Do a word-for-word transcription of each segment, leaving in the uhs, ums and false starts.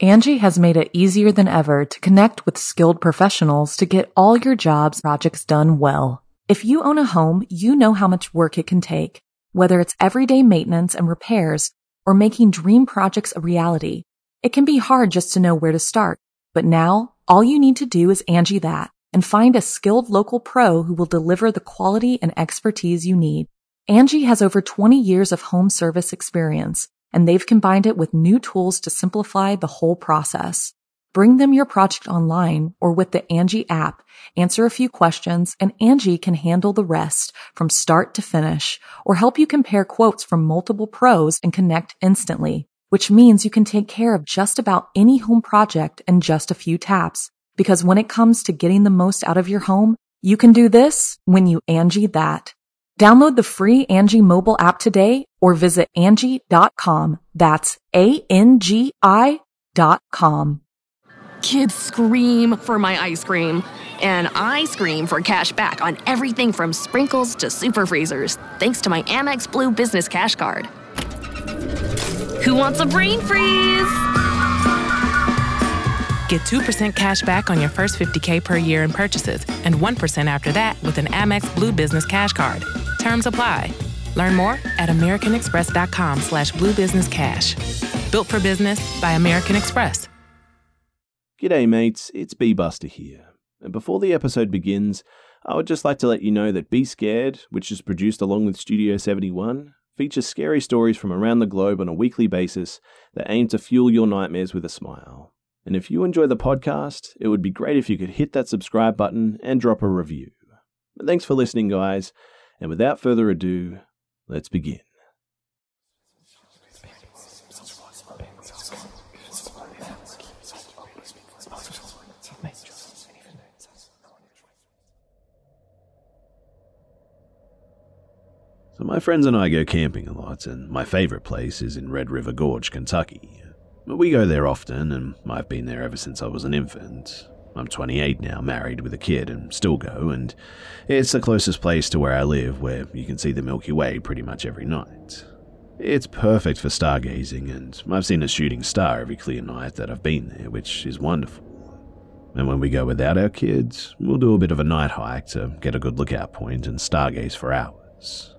Angie has made it easier than ever to connect with skilled professionals to get all your jobs projects done well. If you own a home, you know how much work it can take, whether it's everyday maintenance and repairs or making dream projects a reality. It can be hard just to know where to start, but now all you need to do is Angie that and find a skilled local pro who will deliver the quality and expertise you need. Angie has over twenty years of home service experience, and they've combined it with new tools to simplify the whole process. Bring them your project online or with the Angie app, answer a few questions, and Angie can handle the rest from start to finish or help you compare quotes from multiple pros and connect instantly, which means you can take care of just about any home project in just a few taps. Because when it comes to getting the most out of your home, you can do this when you Angie that. Download the free Angie mobile app today or visit Angie dot com. That's A N G I dot com. Kids scream for my ice cream, and I scream for cash back on everything from sprinkles to super freezers, thanks to my Amex Blue Business Cash Card. Who wants a brain freeze? Get two percent cash back on your first fifty thousand per year in purchases and one percent after that with an Amex Blue Business Cash Card. Terms apply. Learn more at americanexpress.com slash blue business cash. Built for business by American Express. G'day mates, it's B-Buster here. And before the episode begins, I would just like to let you know that Be Scared, which is produced along with Studio seventy-one, features scary stories from around the globe on a weekly basis that aim to fuel your nightmares with a smile. And if you enjoy the podcast, it would be great if you could hit that subscribe button and drop a review. But thanks for listening, guys. And without further ado, let's begin. So my friends and I go camping a lot, and my favourite place is in Red River Gorge, Kentucky. We go there often, and I've been there ever since I was an infant. I'm twenty-eight now, married with a kid, and still go, and it's the closest place to where I live where you can see the Milky Way pretty much every night. It's perfect for stargazing, and I've seen a shooting star every clear night that I've been there, which is wonderful. And when we go without our kids, we'll do a bit of a night hike to get a good lookout point and stargaze for hours.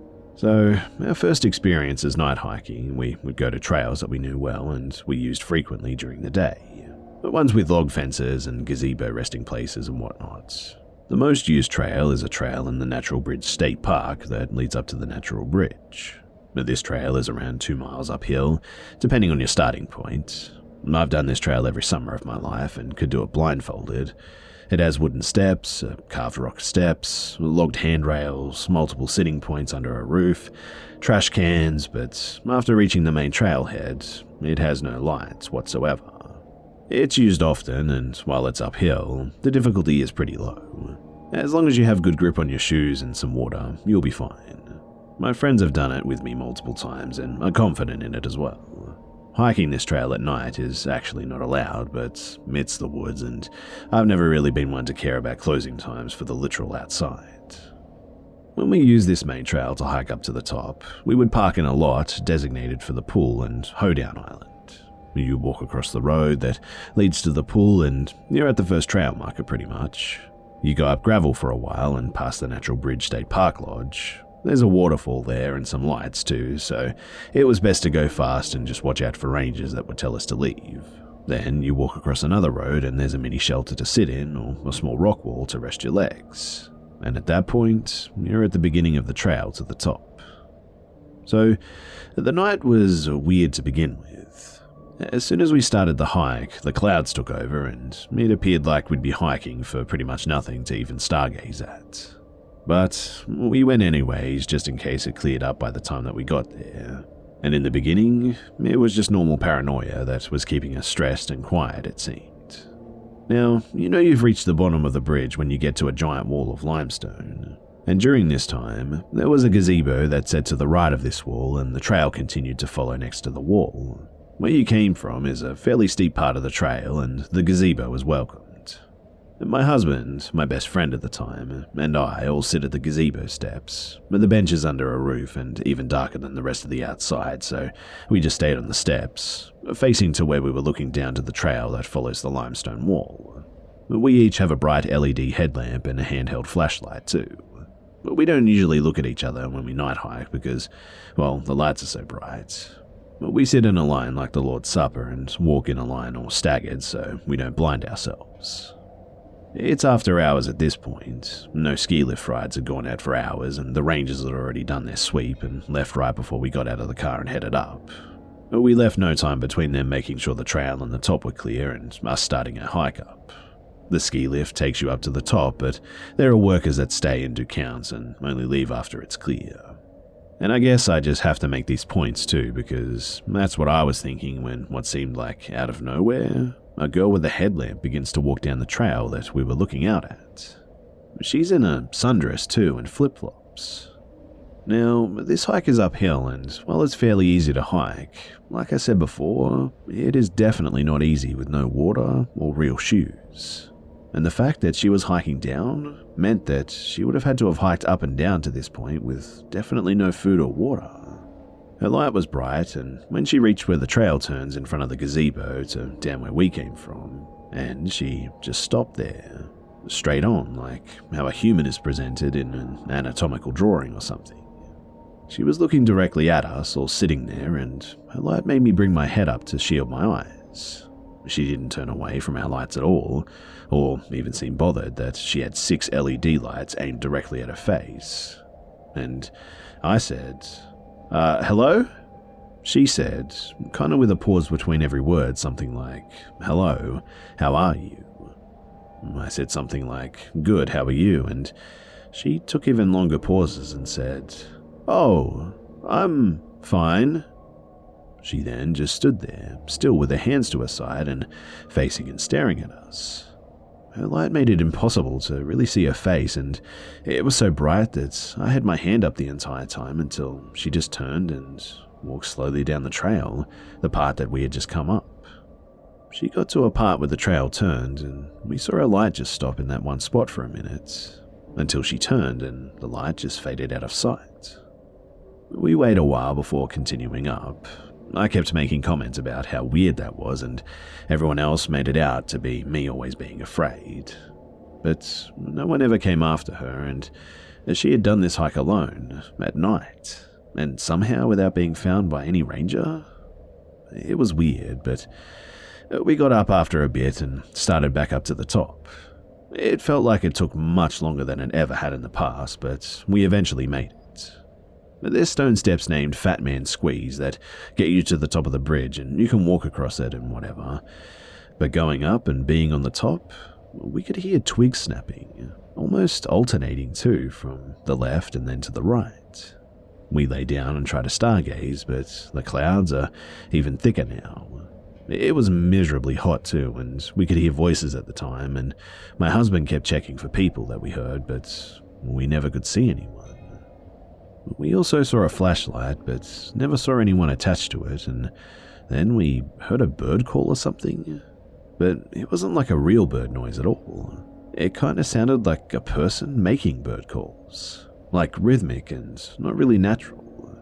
So, our first experience as night hiking, we would go to trails that we knew well and we used frequently during the day, but ones with log fences and gazebo resting places and whatnot. The most used trail is a trail in the Natural Bridge State Park that leads up to the Natural Bridge. But this trail is around two miles uphill, depending on your starting point. I've done this trail every summer of my life and could do it blindfolded. It has wooden steps, carved rock steps, logged handrails, multiple sitting points under a roof, trash cans, but after reaching the main trailhead, it has no lights whatsoever. It's used often, and while it's uphill, the difficulty is pretty low. As long as you have good grip on your shoes and some water, you'll be fine. My friends have done it with me multiple times and are confident in it as well. Hiking this trail at night is actually not allowed, but it's the woods, and I've never really been one to care about closing times for the literal outside. When we used this main trail to hike up to the top, we would park in a lot designated for the pool and hoedown island. You walk across the road that leads to the pool, and you're at the first trail marker pretty much. You go up gravel for a while and past the Natural Bridge State Park Lodge. There's a waterfall there and some lights too, so it was best to go fast and just watch out for rangers that would tell us to leave. Then you walk across another road and there's a mini shelter to sit in or a small rock wall to rest your legs. And at that point, you're at the beginning of the trail to the top. So, the night was weird to begin with. As soon as we started the hike, the clouds took over and it appeared like we'd be hiking for pretty much nothing to even stargaze at. But we went anyways, just in case it cleared up by the time that we got there. And in the beginning, it was just normal paranoia that was keeping us stressed and quiet, it seemed. Now, you know you've reached the bottom of the bridge when you get to a giant wall of limestone. And during this time, there was a gazebo that sat to the right of this wall, and the trail continued to follow next to the wall. Where you came from is a fairly steep part of the trail, and the gazebo was welcomed. My husband, my best friend at the time, and I all sit at the gazebo steps. The bench is under a roof and even darker than the rest of the outside, so we just stayed on the steps, facing to where we were looking down to the trail that follows the limestone wall. We each have a bright L E D headlamp and a handheld flashlight too. We don't usually look at each other when we night hike because, well, the lights are so bright. We sit in a line like the Lord's Supper and walk in a line or staggered so we don't blind ourselves. It's after hours at this point. No ski lift rides had gone out for hours, and the rangers had already done their sweep and left right before we got out of the car and headed up. We left no time between them making sure the trail and the top were clear and us starting our hike up. The ski lift takes you up to the top, but there are workers that stay and do counts and only leave after it's clear. And I guess I just have to make these points too, because that's what I was thinking when what seemed like out of nowhere, a girl with a headlamp begins to walk down the trail that we were looking out at. She's in a sundress too and flip-flops. Now, this hike is uphill and while it's fairly easy to hike, like I said before, it is definitely not easy with no water or real shoes. And the fact that she was hiking down meant that she would have had to have hiked up and down to this point with definitely no food or water. Her light was bright, and when she reached where the trail turns in front of the gazebo to down where we came from, and she just stopped there, straight on, like how a human is presented in an anatomical drawing or something. She was looking directly at us, all sitting there, and her light made me bring my head up to shield my eyes. She didn't turn away from our lights at all, or even seem bothered that she had six L E D lights aimed directly at her face. And I said, Uh, hello? She said, kind of with a pause between every word, something like, hello, how are you? I said something like, good, how are you? And she took even longer pauses and said, oh, I'm fine. She then just stood there, still with her hands to her side and facing and staring at us. Her light made it impossible to really see her face, and it was so bright that I had my hand up the entire time until she just turned and walked slowly down the trail, the part that we had just come up. She got to a part where the trail turned, and we saw her light just stop in that one spot for a minute, until she turned and the light just faded out of sight. We waited a while before continuing up. I kept making comments about how weird that was, and everyone else made it out to be me always being afraid. But no one ever came after her, and she had done this hike alone, at night, and somehow without being found by any ranger. It was weird, but we got up after a bit and started back up to the top. It felt like it took much longer than it ever had in the past, but we eventually made it. There's stone steps named Fat Man Squeeze that get you to the top of the bridge and you can walk across it and whatever. But going up and being on the top, we could hear twigs snapping, almost alternating too, from the left and then to the right. We lay down and tried to stargaze, but the clouds are even thicker now. It was miserably hot too, and we could hear voices at the time, and my husband kept checking for people that we heard, but we never could see anyone. We also saw a flashlight, but never saw anyone attached to it, and then we heard a bird call or something. But it wasn't like a real bird noise at all. It kind of sounded like a person making bird calls, like rhythmic and not really natural.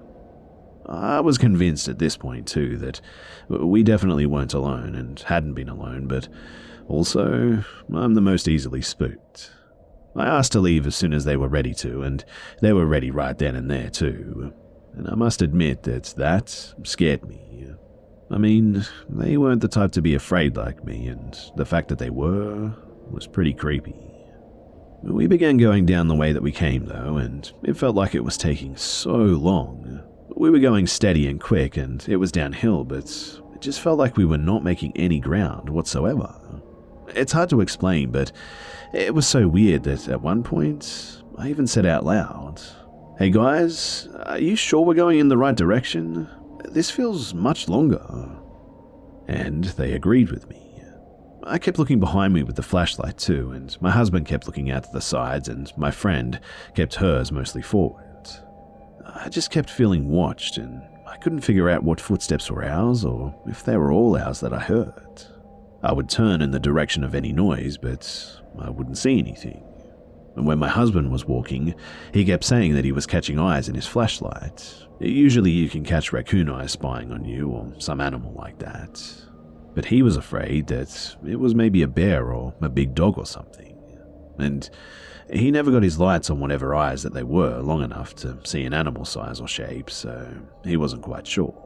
I was convinced at this point too that we definitely weren't alone and hadn't been alone, but also I'm the most easily spooked. I asked to leave as soon as they were ready to, and they were ready right then and there too, and I must admit that that scared me. I mean, they weren't the type to be afraid like me, and the fact that they were was pretty creepy. We began going down the way that we came though, and it felt like it was taking so long. We were going steady and quick, and it was downhill, but it just felt like we were not making any ground whatsoever. It's hard to explain, but it was so weird that at one point, I even said out loud, "Hey guys, are you sure we're going in the right direction? This feels much longer." And they agreed with me. I kept looking behind me with the flashlight too, and my husband kept looking out to the sides, and my friend kept hers mostly forward. I just kept feeling watched, and I couldn't figure out what footsteps were ours or if they were all ours that I heard. I would turn in the direction of any noise, but I wouldn't see anything. And when my husband was walking, he kept saying that he was catching eyes in his flashlight. Usually you can catch raccoon eyes spying on you or some animal like that. But he was afraid that it was maybe a bear or a big dog or something. And he never got his lights on whatever eyes that they were long enough to see an animal size or shape, so he wasn't quite sure.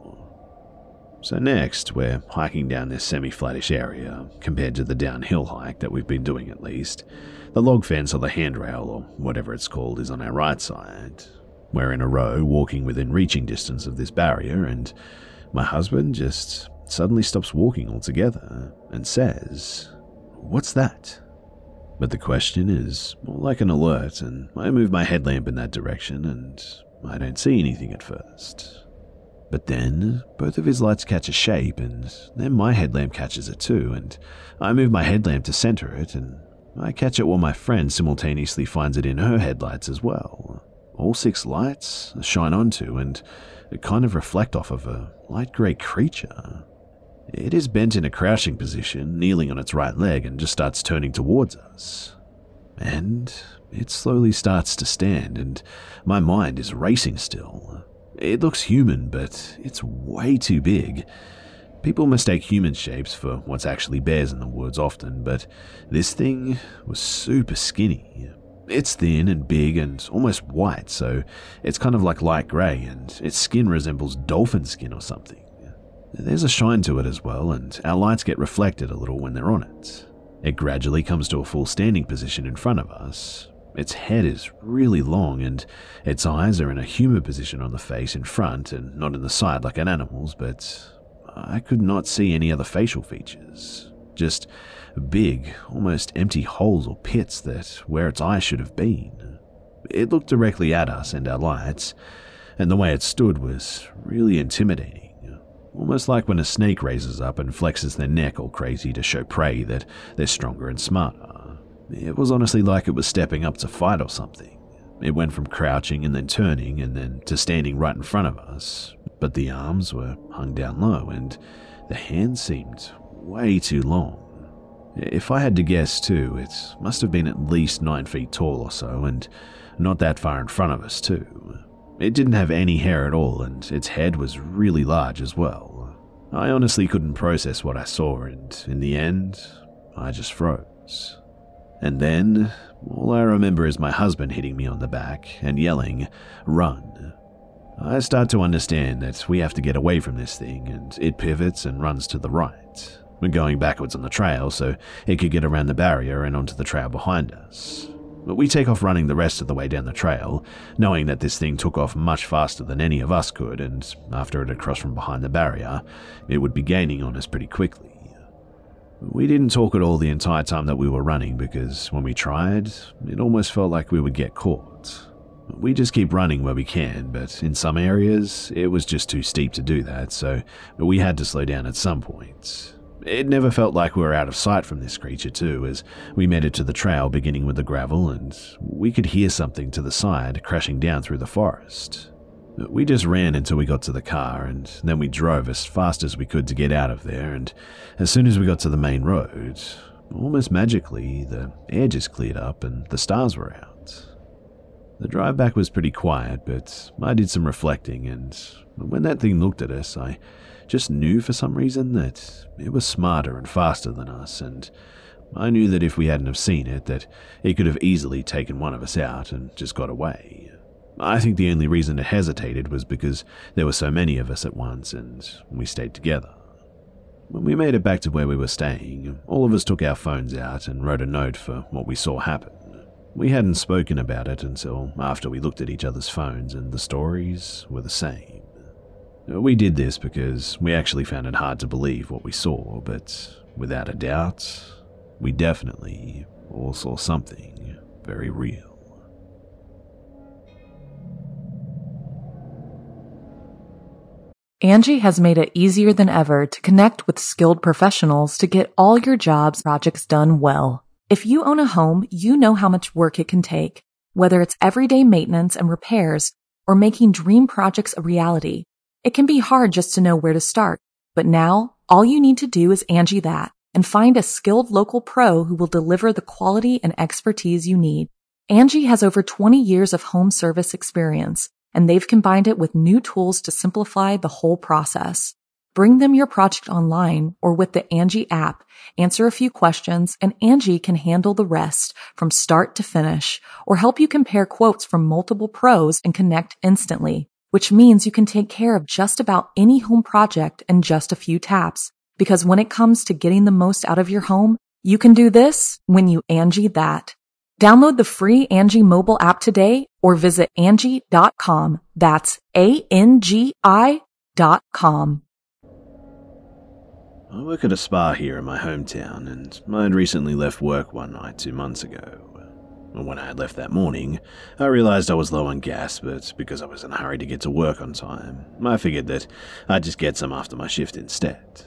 So next, we're hiking down this semi-flattish area, compared to the downhill hike that we've been doing at least. The log fence or the handrail, or whatever it's called, is on our right side. We're in a row, walking within reaching distance of this barrier, and my husband just suddenly stops walking altogether and says, "What's that?" But the question is more like an alert, and I move my headlamp in that direction, and I don't see anything at first. But then, both of his lights catch a shape, and then my headlamp catches it too, and I move my headlamp to center it, and I catch it while my friend simultaneously finds it in her headlights as well. All six lights shine onto and kind of reflect off of a light grey creature. It is bent in a crouching position, kneeling on its right leg, and just starts turning towards us. And it slowly starts to stand, and my mind is racing still. It looks human, but it's way too big. People mistake human shapes for what's actually bears in the woods often, but this thing was super skinny. It's thin and big and almost white, so it's kind of like light grey, and its skin resembles dolphin skin or something. There's a shine to it as well, and our lights get reflected a little when they're on it. It gradually comes to a full standing position in front of us. Its head is really long, and its eyes are in a human position on the face in front and not in the side like an animal's, but I could not see any other facial features. Just big, almost empty holes or pits that where its eyes should have been. It looked directly at us and our lights, and the way it stood was really intimidating. Almost like when a snake raises up and flexes their neck all crazy to show prey that they're stronger and smarter. It was honestly like it was stepping up to fight or something. It went from crouching and then turning and then to standing right in front of us, but the arms were hung down low and the hands seemed way too long. If I had to guess too, it must have been at least nine feet tall or so, and not that far in front of us too. It didn't have any hair at all, and its head was really large as well. I honestly couldn't process what I saw, and in the end, I just froze. And then, all I remember is my husband hitting me on the back and yelling, "Run." I start to understand that we have to get away from this thing, and it pivots and runs to the right. We're going backwards on the trail so it could get around the barrier and onto the trail behind us. But we take off running the rest of the way down the trail, knowing that this thing took off much faster than any of us could, and after it had crossed from behind the barrier, it would be gaining on us pretty quickly. We didn't talk at all the entire time that we were running because when we tried, it almost felt like we would get caught. We just keep running where we can, but in some areas, it was just too steep to do that, so we had to slow down at some point. It never felt like we were out of sight from this creature too, as we made it to the trail beginning with the gravel, and we could hear something to the side crashing down through the forest. We just ran until we got to the car, and then we drove as fast as we could to get out of there, and as soon as we got to the main road, almost magically, the air just cleared up and the stars were out. The drive back was pretty quiet, but I did some reflecting, and when that thing looked at us, I just knew for some reason that it was smarter and faster than us, and I knew that if we hadn't have seen it, that it could have easily taken one of us out and just got away. I think the only reason it hesitated was because there were so many of us at once and we stayed together. When we made it back to where we were staying, all of us took our phones out and wrote a note for what we saw happen. We hadn't spoken about it until after we looked at each other's phones and the stories were the same. We did this because we actually found it hard to believe what we saw, but without a doubt, we definitely all saw something very real. Angie has made it easier than ever to connect with skilled professionals to get all your jobs projects done well. If you own a home, you know how much work it can take, whether it's everyday maintenance and repairs or making dream projects a reality. It can be hard just to know where to start, but now all you need to do is Angie that and find a skilled local pro who will deliver the quality and expertise you need. Angie has over twenty years of home service experience, and they've combined it with new tools to simplify the whole process. Bring them your project online or with the Angie app, answer a few questions, and Angie can handle the rest from start to finish, or help you compare quotes from multiple pros and connect instantly, which means you can take care of just about any home project in just a few taps. Because when it comes to getting the most out of your home, you can do this when you Angie that. Download the free Angie mobile app today or visit Angie dot com. That's A N G I dot com. I work at a spa here in my hometown, and I had recently left work one night two months ago. When I had left that morning, I realized I was low on gas, but because I was in a hurry to get to work on time, I figured that I'd just get some after my shift instead.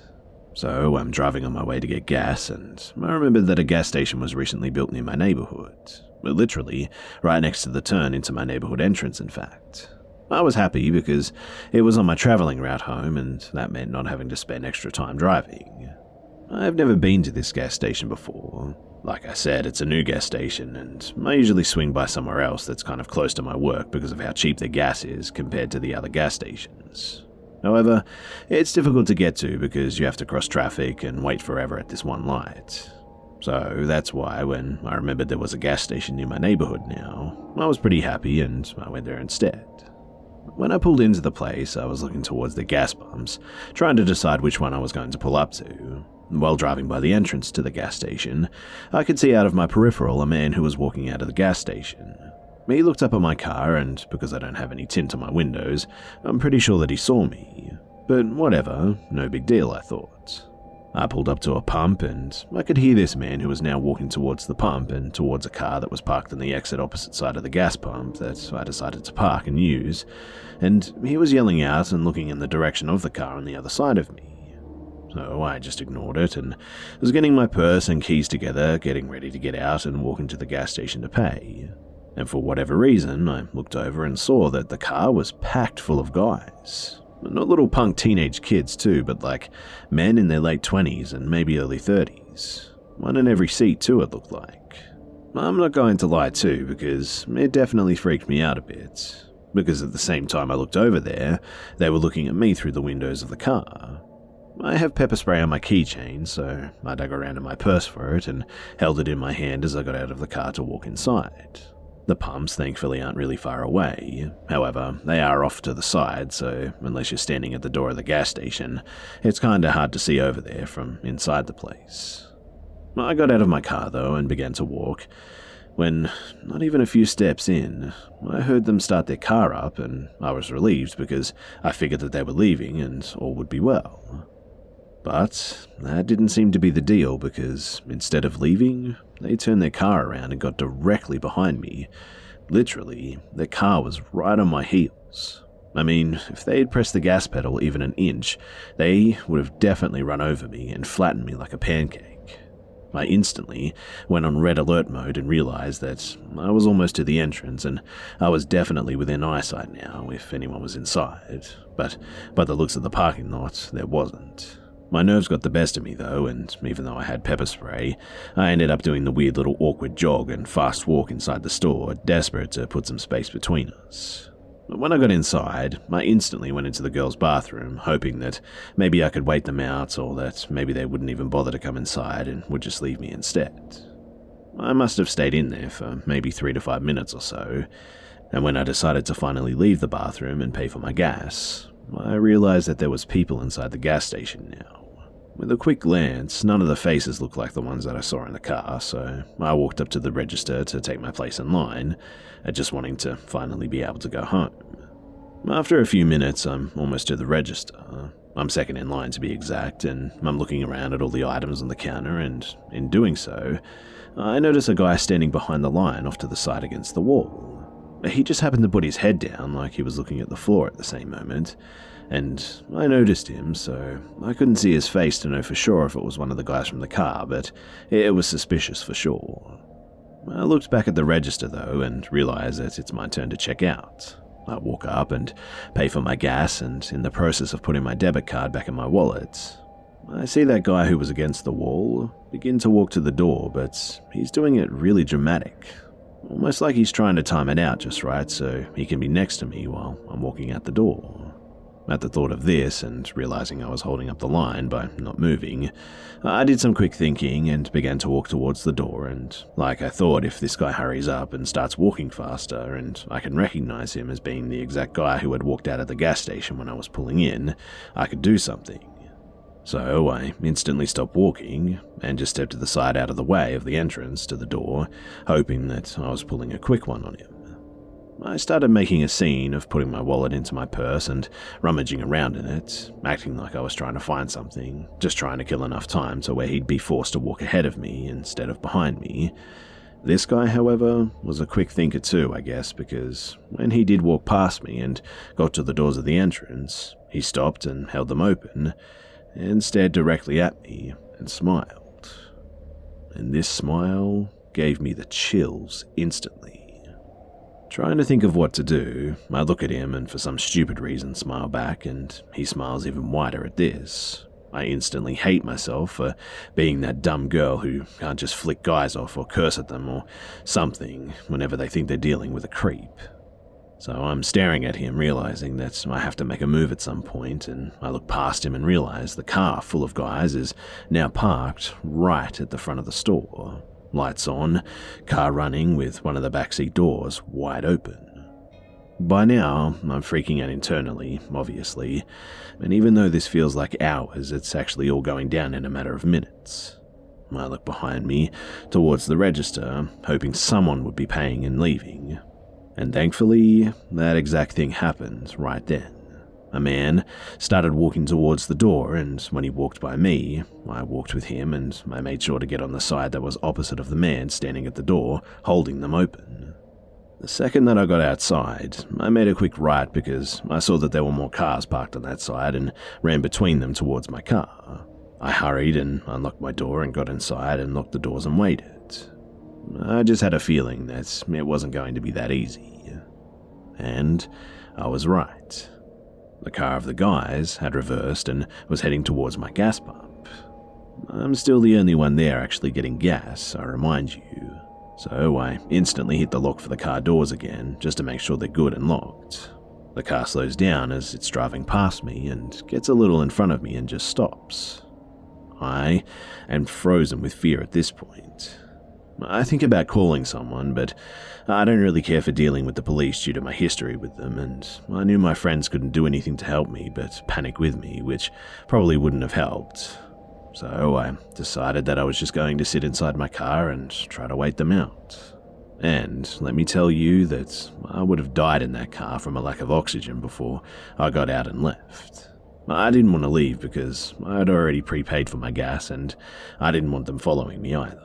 So I'm driving on my way to get gas, and I remembered that a gas station was recently built near my neighborhood. Literally, right next to the turn into my neighborhood entrance, in fact. I was happy because it was on my traveling route home, and that meant not having to spend extra time driving. I've never been to this gas station before. Like I said, it's a new gas station, and I usually swing by somewhere else that's kind of close to my work because of how cheap the gas is compared to the other gas stations. However, it's difficult to get to because you have to cross traffic and wait forever at this one light. So that's why when I remembered there was a gas station near my neighborhood now, I was pretty happy and I went there instead. When I pulled into the place, I was looking towards the gas pumps, trying to decide which one I was going to pull up to. While driving by the entrance to the gas station, I could see out of my peripheral a man who was walking out of the gas station. He looked up at my car, and because I don't have any tint on my windows, I'm pretty sure that he saw me. But whatever, no big deal, I thought. I pulled up to a pump, and I could hear this man who was now walking towards the pump and towards a car that was parked on the exit opposite side of the gas pump that I decided to park and use, and he was yelling out and looking in the direction of the car on the other side of me. So I just ignored it and was getting my purse and keys together, getting ready to get out and walk into the gas station to pay. And for whatever reason, I looked over and saw that the car was packed full of guys. Not little punk teenage kids too, but like men in their late twenties and maybe early thirties. One in every seat too, it looked like. I'm not going to lie too, because it definitely freaked me out a bit. Because at the same time I looked over there, they were looking at me through the windows of the car. I have pepper spray on my keychain, so I dug around in my purse for it and held it in my hand as I got out of the car to walk inside. The pumps, thankfully, aren't really far away. However, they are off to the side, so unless you're standing at the door of the gas station, it's kinda hard to see over there from inside the place. I got out of my car, though, and began to walk, when, not even a few steps in, I heard them start their car up, and I was relieved because I figured that they were leaving and all would be well. But that didn't seem to be the deal, because instead of leaving, they turned their car around and got directly behind me. Literally, their car was right on my heels. I mean, if they had pressed the gas pedal even an inch, they would have definitely run over me and flattened me like a pancake. I instantly went on red alert mode and realized that I was almost to the entrance and I was definitely within eyesight now if anyone was inside, but by the looks of the parking lot, there wasn't. My nerves got the best of me though, and even though I had pepper spray, I ended up doing the weird little awkward jog and fast walk inside the store, desperate to put some space between us. But when I got inside, I instantly went into the girls' bathroom, hoping that maybe I could wait them out or that maybe they wouldn't even bother to come inside and would just leave me instead. I must have stayed in there for maybe three to five minutes or so, and when I decided to finally leave the bathroom and pay for my gas, I realized that there was people inside the gas station now. With a quick glance, none of the faces looked like the ones that I saw in the car, so I walked up to the register to take my place in line, just wanting to finally be able to go home. After a few minutes, I'm almost to the register. I'm second in line to be exact, and I'm looking around at all the items on the counter, and in doing so, I notice a guy standing behind the line off to the side against the wall. He just happened to put his head down like he was looking at the floor at the same moment, and I noticed him, so I couldn't see his face to know for sure if it was one of the guys from the car, but it was suspicious for sure. I looked back at the register though and realized that it's my turn to check out. I walk up and pay for my gas, and in the process of putting my debit card back in my wallet, I see that guy who was against the wall begin to walk to the door, but he's doing it really dramatic, almost like he's trying to time it out just right so he can be next to me while I'm walking out the door. At the thought of this and realizing I was holding up the line by not moving, I did some quick thinking and began to walk towards the door, and like I thought, if this guy hurries up and starts walking faster and I can recognize him as being the exact guy who had walked out of the gas station when I was pulling in, I could do something. So I instantly stopped walking and just stepped to the side out of the way of the entrance to the door, hoping that I was pulling a quick one on him. I started making a scene of putting my wallet into my purse and rummaging around in it, acting like I was trying to find something, just trying to kill enough time to where he'd be forced to walk ahead of me instead of behind me. This guy, however, was a quick thinker too, I guess, because when he did walk past me and got to the doors of the entrance, he stopped and held them open and stared directly at me and smiled. And this smile gave me the chills instantly. Trying to think of what to do, I look at him and for some stupid reason smile back, and he smiles even wider at this. I instantly hate myself for being that dumb girl who can't just flick guys off or curse at them or something whenever they think they're dealing with a creep. So I'm staring at him, realizing that I have to make a move at some point, and I look past him and realize the car full of guys is now parked right at the front of the store. Lights on, car running with one of the backseat doors wide open. By now, I'm freaking out internally, obviously, and even though this feels like hours, it's actually all going down in a matter of minutes. I look behind me, towards the register, hoping someone would be paying and leaving. And thankfully, that exact thing happened right then. A man started walking towards the door, and when he walked by me, I walked with him and I made sure to get on the side that was opposite of the man standing at the door, holding them open. The second that I got outside, I made a quick right because I saw that there were more cars parked on that side and ran between them towards my car. I hurried and unlocked my door and got inside and locked the doors and waited. I just had a feeling that it wasn't going to be that easy. And I was right. The car of the guys had reversed and was heading towards my gas pump. I'm still the only one there actually getting gas, I remind you. So I instantly hit the lock for the car doors again, just to make sure they're good and locked. The car slows down as it's driving past me and gets a little in front of me and just stops. I am frozen with fear at this point. I think about calling someone, but I don't really care for dealing with the police due to my history with them, and I knew my friends couldn't do anything to help me but panic with me, which probably wouldn't have helped. So I decided that I was just going to sit inside my car and try to wait them out. And let me tell you that I would have died in that car from a lack of oxygen before I got out and left. I didn't want to leave because I had already prepaid for my gas, and I didn't want them following me either.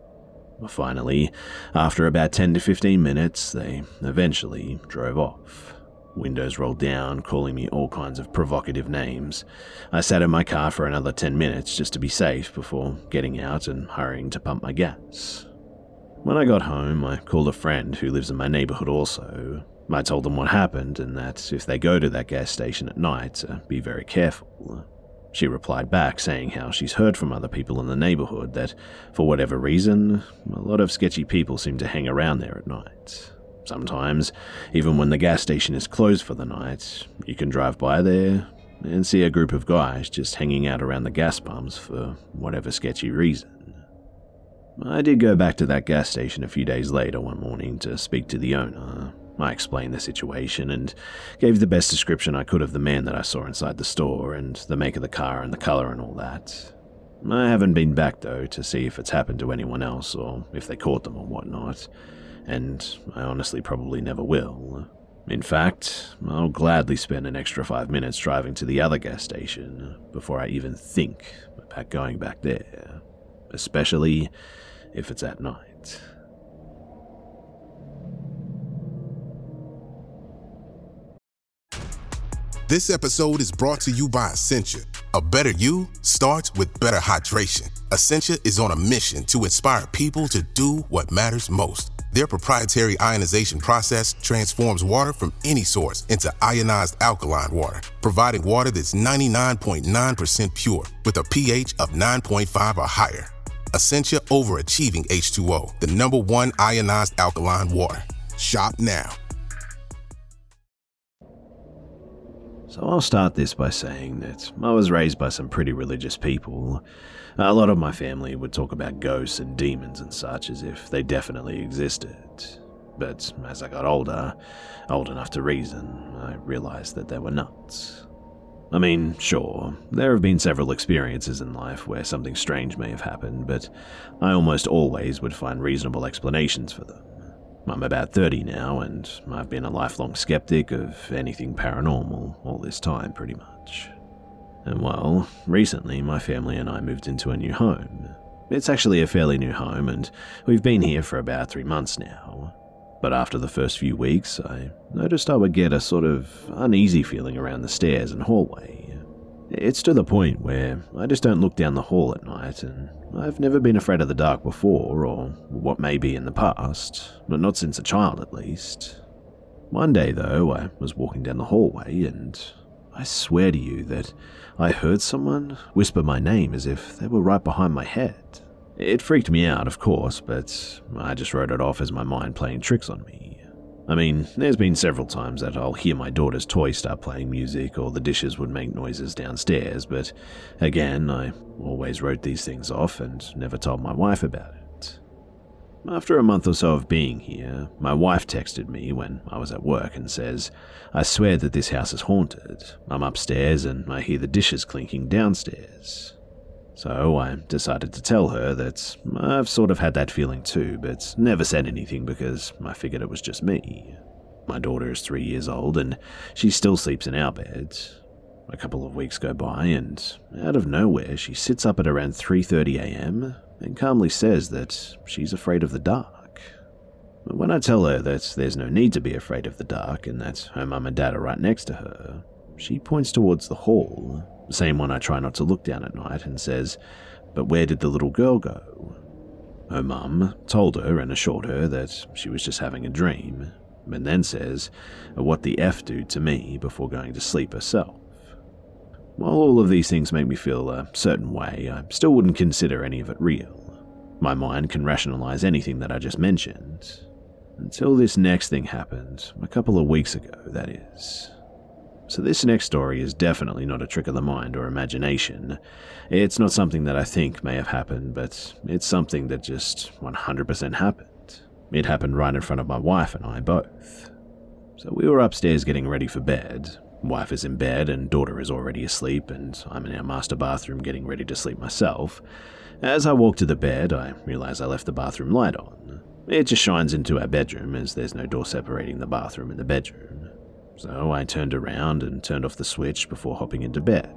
Finally, after about ten to fifteen minutes, they eventually drove off. Windows rolled down, calling me all kinds of provocative names. I sat in my car for another ten minutes just to be safe before getting out and hurrying to pump my gas. When I got home, I called a friend who lives in my neighborhood also. I told them what happened and that if they go to that gas station at night, uh, be very careful. She replied back saying how she's heard from other people in the neighborhood that, for whatever reason, a lot of sketchy people seem to hang around there at night. Sometimes, even when the gas station is closed for the night, you can drive by there and see a group of guys just hanging out around the gas pumps for whatever sketchy reason. I did go back to that gas station a few days later one morning to speak to the owner. I explained the situation and gave the best description I could of the man that I saw inside the store and the make of the car and the color and all that. I haven't been back though to see if it's happened to anyone else or if they caught them or whatnot, and I honestly probably never will. In fact, I'll gladly spend an extra five minutes driving to the other gas station before I even think about going back there, especially if it's at night. This episode is brought to you by Essentia. A better you starts with better hydration. Essentia is on a mission to inspire people to do what matters most. Their proprietary ionization process transforms water from any source into ionized alkaline water, providing water that's ninety-nine point nine percent pure with a pH of nine point five or higher. Essentia overachieving H two O, the number one ionized alkaline water. Shop now. So I'll start this by saying that I was raised by some pretty religious people. A lot of my family would talk about ghosts and demons and such as if they definitely existed. But as I got older, old enough to reason, I realized that they were nuts. I mean, sure, there have been several experiences in life where something strange may have happened, but I almost always would find reasonable explanations for them. I'm about thirty now, and I've been a lifelong skeptic of anything paranormal all this time, pretty much. And well, recently my family and I moved into a new home. It's actually a fairly new home, and we've been here for about three months now. But after the first few weeks, I noticed I would get a sort of uneasy feeling around the stairs and hallway. It's to the point where I just don't look down the hall at night, and I've never been afraid of the dark before, or what may be in the past, but not since a child at least. One day though, I was walking down the hallway, and I swear to you that I heard someone whisper my name as if they were right behind my head. It freaked me out, of course, but I just wrote it off as my mind playing tricks on me. I mean, there's been several times that I'll hear my daughter's toys start playing music or the dishes would make noises downstairs, but again, I always wrote these things off and never told my wife about it. After a month or so of being here, my wife texted me when I was at work and says, "I swear that this house is haunted. I'm upstairs and I hear the dishes clinking downstairs." So I decided to tell her that I've sort of had that feeling too, but never said anything because I figured it was just me. My daughter is three years old and she still sleeps in our bed. A couple of weeks go by and out of nowhere she sits up at around three thirty a.m. and calmly says that she's afraid of the dark. When I tell her that there's no need to be afraid of the dark and that her mum and dad are right next to her, she points towards the hall, the same one I try not to look down at night, and says, "But where did the little girl go?" Her mum told her and assured her that she was just having a dream, and then says, "What the F dude" to me before going to sleep herself. While all of these things make me feel a certain way, I still wouldn't consider any of it real. My mind can rationalize anything that I just mentioned. Until this next thing happened, a couple of weeks ago, that is. So this next story is definitely not a trick of the mind or imagination. It's not something that I think may have happened, but it's something that just one hundred percent happened. It happened right in front of my wife and I both. So we were upstairs getting ready for bed. Wife is in bed and daughter is already asleep, and I'm in our master bathroom getting ready to sleep myself. As I walk to the bed, I realize I left the bathroom light on. It just shines into our bedroom as there's no door separating the bathroom and the bedroom. So I turned around and turned off the switch before hopping into bed.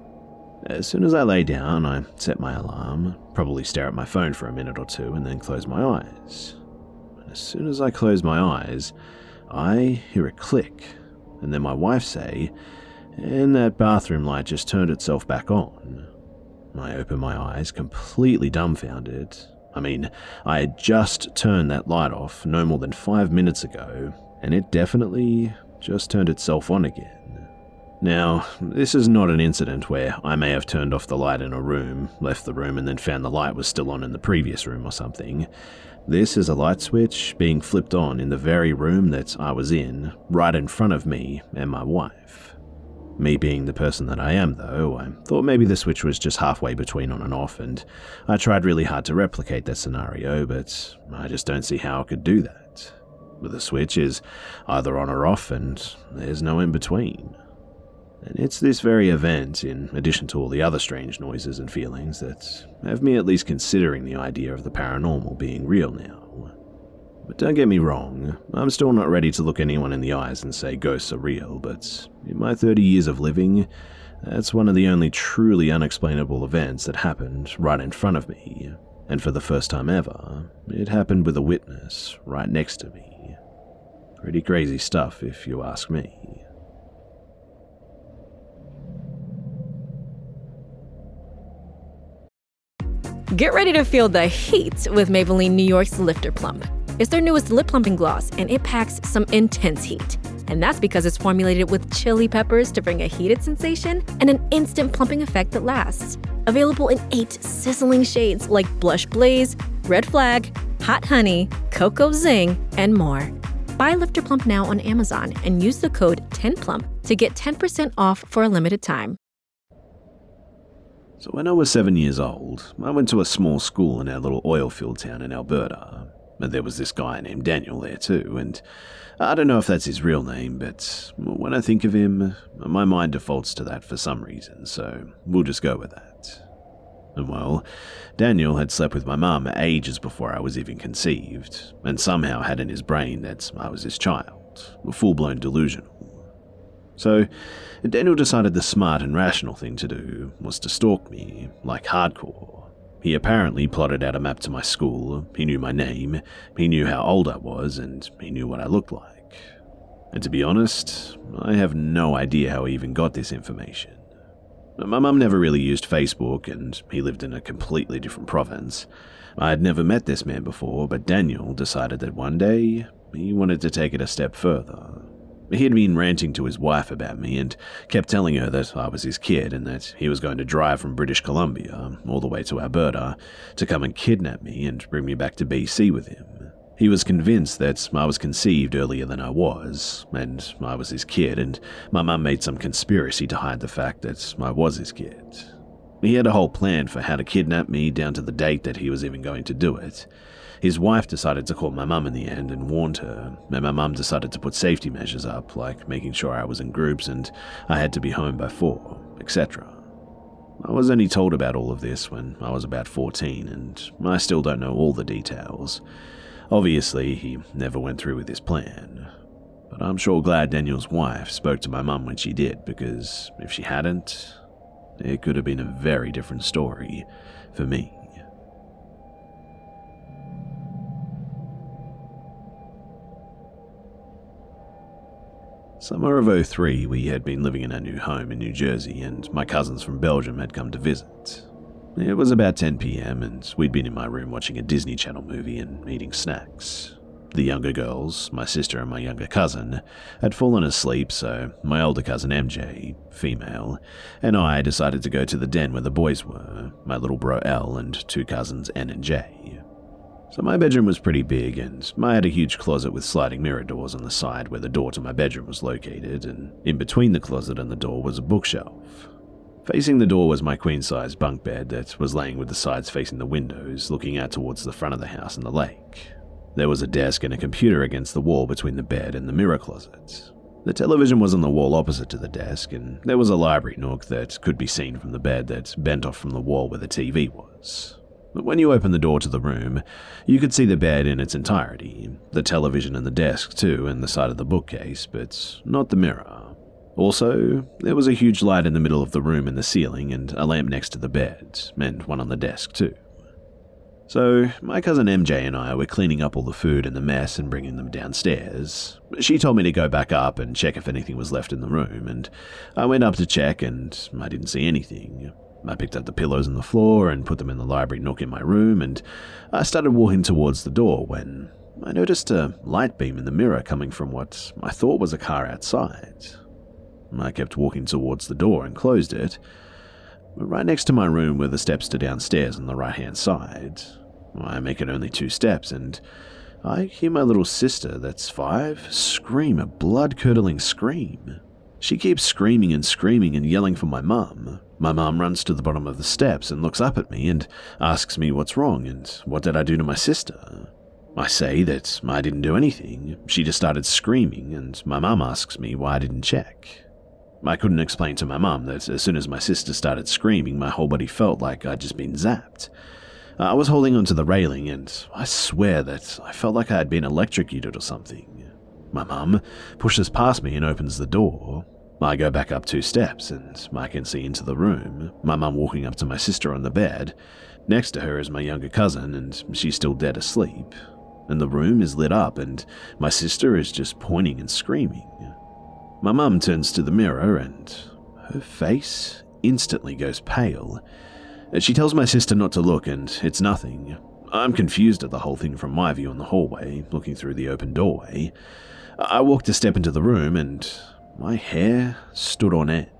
As soon as I lay down, I set my alarm, probably stare at my phone for a minute or two, and then close my eyes. And as soon as I close my eyes, I hear a click, and then my wife say, "And that bathroom light just turned itself back on." I open my eyes, completely dumbfounded. I mean, I had just turned that light off no more than five minutes ago, and it definitely just turned itself on again. Now, this is not an incident where I may have turned off the light in a room, left the room, and then found the light was still on in the previous room or something. This is a light switch being flipped on in the very room that I was in, right in front of me and my wife. Me being the person that I am, though, I thought maybe the switch was just halfway between on and off, and I tried really hard to replicate that scenario, but I just don't see how I could do that. The switch is either on or off, and there's no in between. And it's this very event, in addition to all the other strange noises and feelings, that have me at least considering the idea of the paranormal being real now. But don't get me wrong, I'm still not ready to look anyone in the eyes and say ghosts are real, but in my thirty years of living, that's one of the only truly unexplainable events that happened right in front of me. And for the first time ever, it happened with a witness right next to me. Pretty crazy stuff, if you ask me. Get ready to feel the heat with Maybelline New York's Lifter Plump. It's their newest lip plumping gloss, and it packs some intense heat. And that's because it's formulated with chili peppers to bring a heated sensation and an instant plumping effect that lasts. Available in eight sizzling shades like Blush Blaze, Red Flag, Hot Honey, Cocoa Zing, and more. Buy Lift or Plump now on Amazon and use the code ten plump to get ten percent off for a limited time. So when I was seven years old, I went to a small school in our little oil field town in Alberta. And there was this guy named Daniel there too, and I don't know if that's his real name, but when I think of him, my mind defaults to that for some reason, so we'll just go with that. And well, Daniel had slept with my mum ages before I was even conceived, and somehow had in his brain that I was his child, full-blown delusional. So, Daniel decided the smart and rational thing to do was to stalk me, like hardcore. He apparently plotted out a map to my school, he knew my name, he knew how old I was, and he knew what I looked like. And to be honest, I have no idea how he even got this information. My mum never really used Facebook, and he lived in a completely different province. I had never met this man before, but Daniel decided that one day he wanted to take it a step further. He had been ranting to his wife about me and kept telling her that I was his kid and that he was going to drive from British Columbia all the way to Alberta to come and kidnap me and bring me back to B C with him. He was convinced that I was conceived earlier than I was, and I was his kid, and my mum made some conspiracy to hide the fact that I was his kid. He had a whole plan for how to kidnap me down to the date that he was even going to do it. His wife decided to call my mum in the end and warned her, and my mum decided to put safety measures up, like making sure I was in groups and I had to be home by four, et cetera. I was only told about all of this when I was about fourteen, and I still don't know all the details. Obviously, he never went through with his plan. But I'm sure glad Daniel's wife spoke to my mum when she did, because if she hadn't, it could have been a very different story for me. Summer of oh three, we had been living in our new home in New Jersey, and my cousins from Belgium had come to visit. It was about ten p.m, and we'd been in my room watching a Disney Channel movie and eating snacks. The younger girls, my sister and my younger cousin, had fallen asleep, so my older cousin M J, female, and I decided to go to the den where the boys were, my little bro L and two cousins N and J. So my bedroom was pretty big, and I had a huge closet with sliding mirror doors on the side where the door to my bedroom was located, and in between the closet and the door was a bookshelf. Facing the door was my queen-size bunk bed that was laying with the sides facing the windows, looking out towards the front of the house and the lake. There was a desk and a computer against the wall between the bed and the mirror closet. The television was on the wall opposite to the desk, and there was a library nook that could be seen from the bed that bent off from the wall where the T V was. But when you opened the door to the room, you could see the bed in its entirety, the television and the desk too, and the side of the bookcase, but not the mirror. Also, there was a huge light in the middle of the room in the ceiling, and a lamp next to the bed, and one on the desk too. So, my cousin M J and I were cleaning up all the food and the mess and bringing them downstairs. She told me to go back up and check if anything was left in the room, and I went up to check and I didn't see anything. I picked up the pillows on the floor and put them in the library nook in my room, and I started walking towards the door when I noticed a light beam in the mirror coming from what I thought was a car outside. I kept walking towards the door and closed it. Right next to my room were the steps to downstairs on the right-hand side. I make it only two steps, and I hear my little sister, that's five, scream a blood-curdling scream. She keeps screaming and screaming and yelling for my mum. My mum runs to the bottom of the steps and looks up at me and asks me what's wrong and what did I do to my sister. I say that I didn't do anything. She just started screaming, and my mum asks me why I didn't check. I couldn't explain to my mum that as soon as my sister started screaming, my whole body felt like I'd just been zapped. I was holding onto the railing, and I swear that I felt like I had been electrocuted or something. My mum pushes past me and opens the door. I go back up two steps, and I can see into the room, my mum walking up to my sister on the bed. Next to her is my younger cousin, and she's still dead asleep. And the room is lit up, and my sister is just pointing and screaming. My mum turns to the mirror, and her face instantly goes pale. She tells my sister not to look, and it's nothing. I'm confused at the whole thing from my view in the hallway, looking through the open doorway. I walked a step into the room and my hair stood on end.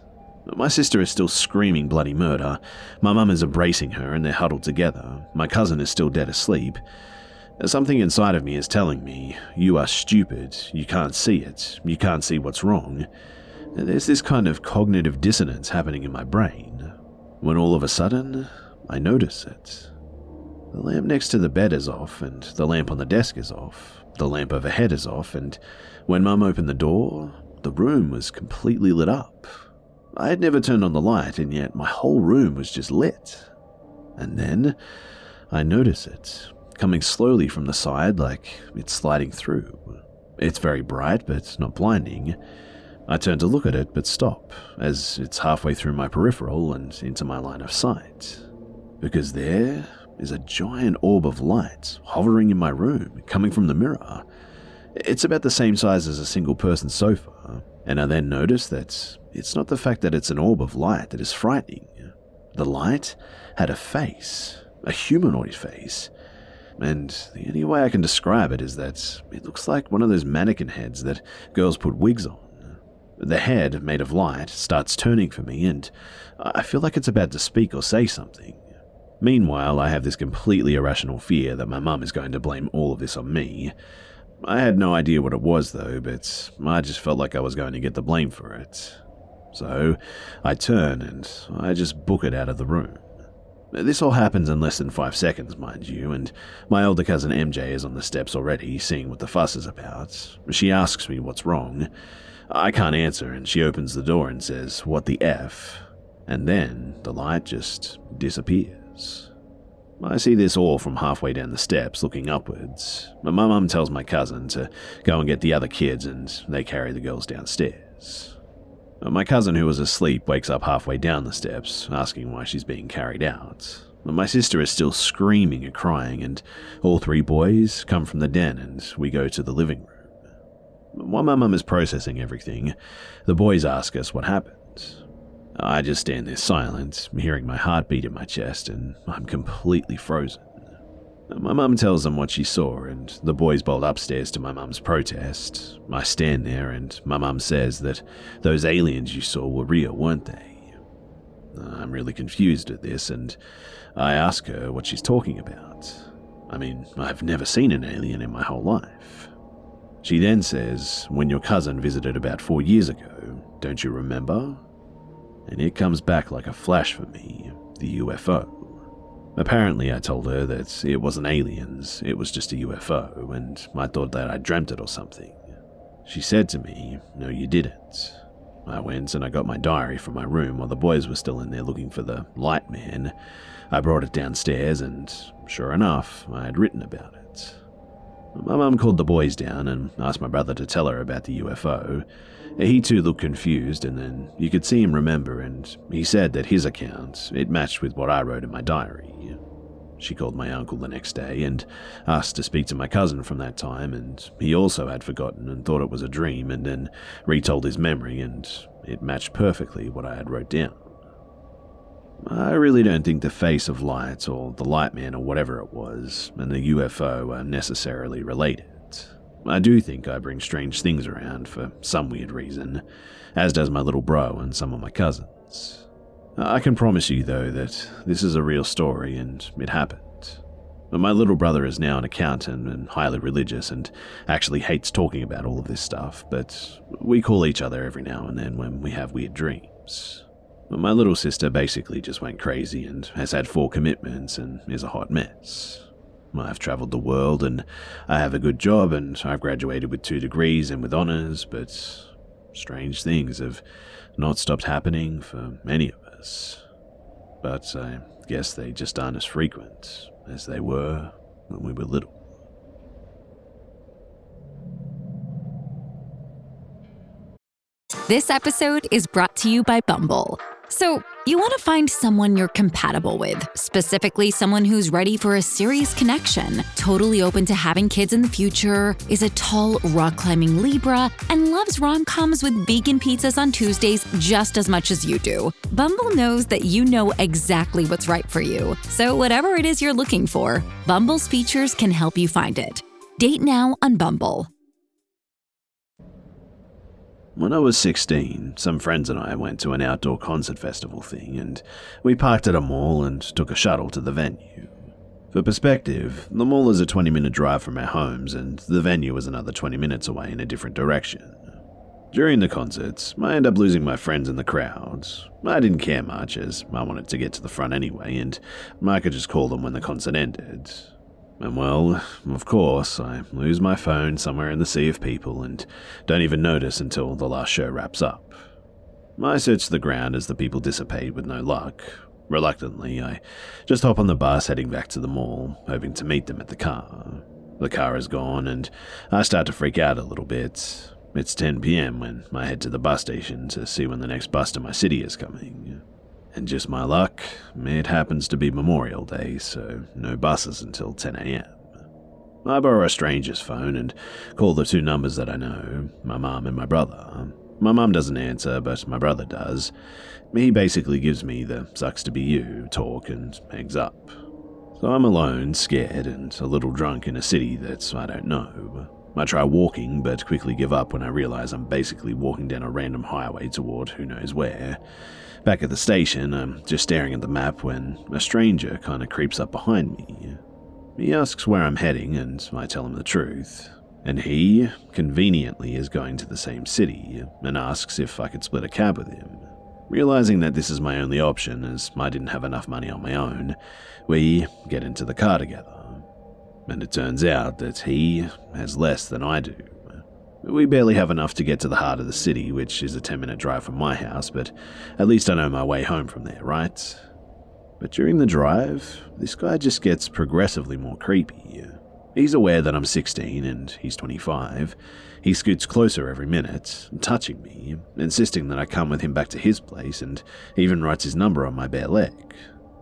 My sister is still screaming bloody murder. My mum is embracing her and they're huddled together. My cousin is still dead asleep. Something inside of me is telling me, you are stupid, you can't see it, you can't see what's wrong. There's this kind of cognitive dissonance happening in my brain, when all of a sudden, I notice it. The lamp next to the bed is off, and the lamp on the desk is off, the lamp overhead is off, and when Mum opened the door, the room was completely lit up. I had never turned on the light, and yet my whole room was just lit. And then, I notice it, coming slowly from the side like it's sliding through. It's very bright, but not blinding. I turn to look at it, but stop, as it's halfway through my peripheral and into my line of sight. Because there is a giant orb of light hovering in my room, coming from the mirror. It's about the same size as a single-person sofa, and I then notice that it's not the fact that it's an orb of light that is frightening. The light had a face, a humanoid face, and the only way I can describe it is that it looks like one of those mannequin heads that girls put wigs on. The head, made of light, starts turning for me, and I feel like it's about to speak or say something. Meanwhile, I have this completely irrational fear that my mum is going to blame all of this on me. I had no idea what it was, though, but I just felt like I was going to get the blame for it. So, I turn and I just book it out of the room. This all happens in less than five seconds, mind you, and my older cousin M J is on the steps already, seeing what the fuss is about. She asks me what's wrong. I can't answer, and she opens the door and says, "What the F?" And then the light just disappears. I see this all from halfway down the steps, looking upwards. My mum tells my cousin to go and get the other kids, and they carry the girls downstairs. My cousin, who was asleep, wakes up halfway down the steps, asking why she's being carried out. My sister is still screaming and crying, and all three boys come from the den, and we go to the living room. While my mum is processing everything, the boys ask us what happened. I just stand there silent, hearing my heartbeat in my chest, and I'm completely frozen. My mum tells them what she saw, and the boys bolt upstairs to my mum's protest. I stand there, and my mum says that those aliens you saw were real, weren't they? I'm really confused at this, and I ask her what she's talking about. I mean, I've never seen an alien in my whole life. She then says, when your cousin visited about four years ago, don't you remember? And it comes back like a flash for me, the U F O. Apparently I told her that it wasn't aliens, it was just a U F O, and I thought that I dreamt it or something. She said to me, no you didn't. I went and I got my diary from my room while the boys were still in there looking for the light man. I brought it downstairs and, sure enough, I had written about it. My mum called the boys down and asked my brother to tell her about the U F O. He too looked confused, and then you could see him remember, and he said that his account, it matched with what I wrote in my diary. She called my uncle the next day and asked to speak to my cousin from that time, and he also had forgotten and thought it was a dream, and then retold his memory, and it matched perfectly what I had wrote down. I really don't think the face of light, or the light man, or whatever it was, and the U F O are necessarily related. I do think I bring strange things around for some weird reason, as does my little bro and some of my cousins. I can promise you, though, that this is a real story and it happened. My little brother is now an accountant and highly religious and actually hates talking about all of this stuff, but we call each other every now and then when we have weird dreams. My little sister basically just went crazy and has had four commitments and is a hot mess. I've traveled the world and I have a good job and I've graduated with two degrees and with honors, but strange things have not stopped happening for many of us. But I guess they just aren't as frequent as they were when we were little. This episode is brought to you by Bumble. So, You want to find someone you're compatible with, specifically someone who's ready for a serious connection, totally open to having kids in the future, is a tall, rock-climbing Libra, and loves rom-coms with vegan pizzas on Tuesdays just as much as you do. Bumble knows that you know exactly what's right for you. So whatever it is you're looking for, Bumble's features can help you find it. Date now on Bumble. When I was sixteen, some friends and I went to an outdoor concert festival thing, and we parked at a mall and took a shuttle to the venue. For perspective, the mall is a twenty minute drive from our homes, and the venue was another twenty minutes away in a different direction. During the concerts, I ended up losing my friends in the crowd. I didn't care much, as I wanted to get to the front anyway, and I could just call them when the concert ended. And well, of course, I lose my phone somewhere in the sea of people and don't even notice until the last show wraps up. I search the ground as the people dissipate with no luck. Reluctantly, I just hop on the bus heading back to the mall, hoping to meet them at the car. The car is gone and I start to freak out a little bit. It's ten p.m. when I head to the bus station to see when the next bus to my city is coming. And just my luck, it happens to be Memorial Day, so no buses until ten a.m. I borrow a stranger's phone and call the two numbers that I know, my mum and my brother. My mum doesn't answer, but my brother does. He basically gives me the sucks to be you talk and hangs up. So I'm alone, scared, and a little drunk in a city that I don't know. I try walking, but quickly give up when I realize I'm basically walking down a random highway toward who knows where. Back at the station, I'm just staring at the map when a stranger kind of creeps up behind me. He asks where I'm heading, and I tell him the truth. And he, conveniently, is going to the same city, and asks if I could split a cab with him. Realizing that this is my only option, as I didn't have enough money on my own, we get into the car together. And it turns out that he has less than I do. We barely have enough to get to the heart of the city, which is a ten minute drive from my house, but at least I know my way home from there, right? But during the drive, this guy just gets progressively more creepy. He's aware that I'm sixteen and he's twenty-five. He scoots closer every minute, touching me, insisting that I come with him back to his place, and even writes his number on my bare leg.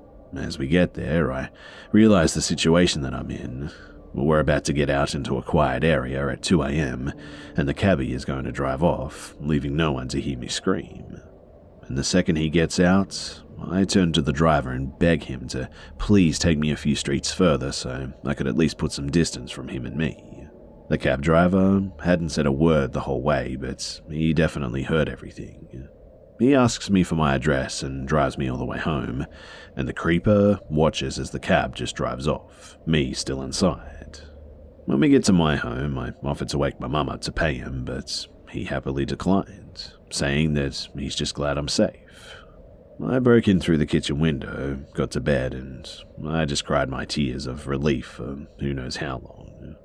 As we get there, I realize the situation that I'm in. We're about to get out into a quiet area at two a.m, and the cabbie is going to drive off, leaving no one to hear me scream. And the second he gets out, I turn to the driver and beg him to please take me a few streets further so I could at least put some distance from him and me. The cab driver hadn't said a word the whole way, but he definitely heard everything. He asks me for my address and drives me all the way home, and the creeper watches as the cab just drives off, me still inside. When we get to my home, I offered to wake my mum up to pay him, but he happily declined, saying that he's just glad I'm safe. I broke in through the kitchen window, got to bed, and I just cried my tears of relief for who knows how long.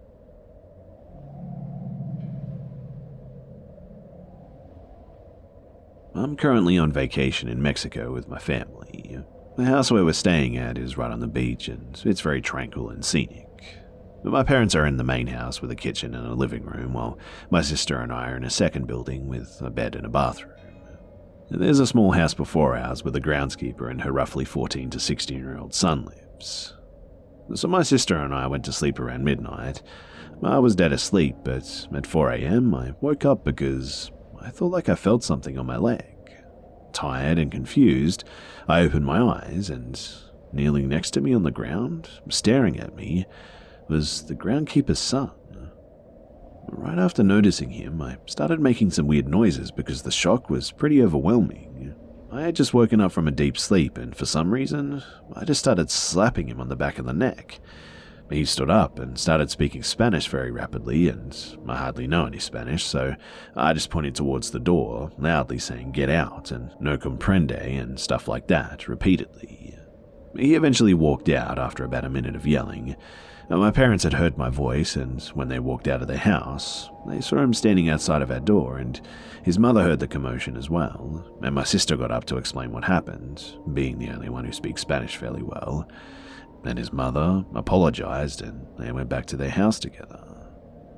I'm currently on vacation in Mexico with my family. The house where we're staying at is right on the beach, and it's very tranquil and scenic. My parents are in the main house with a kitchen and a living room, while my sister and I are in a second building with a bed and a bathroom. There's a small house before ours where the groundskeeper and her roughly fourteen to sixteen year old son lives. So my sister and I went to sleep around midnight. I was dead asleep, but at four a.m. I woke up because I thought like I felt something on my leg. Tired and confused, I opened my eyes, and kneeling next to me on the ground, staring at me, was the groundkeeper's son. Right after noticing him, I started making some weird noises because the shock was pretty overwhelming. I had just woken up from a deep sleep, and for some reason, I just started slapping him on the back of the neck. He stood up and started speaking Spanish very rapidly, and I hardly know any Spanish, so I just pointed towards the door, loudly saying "get out" and "no comprende" and stuff like that, repeatedly. He eventually walked out after about a minute of yelling. My parents had heard my voice, and when they walked out of their house, they saw him standing outside of our door, and his mother heard the commotion as well, and my sister got up to explain what happened, being the only one who speaks Spanish fairly well. Then his mother apologized, and they went back to their house together.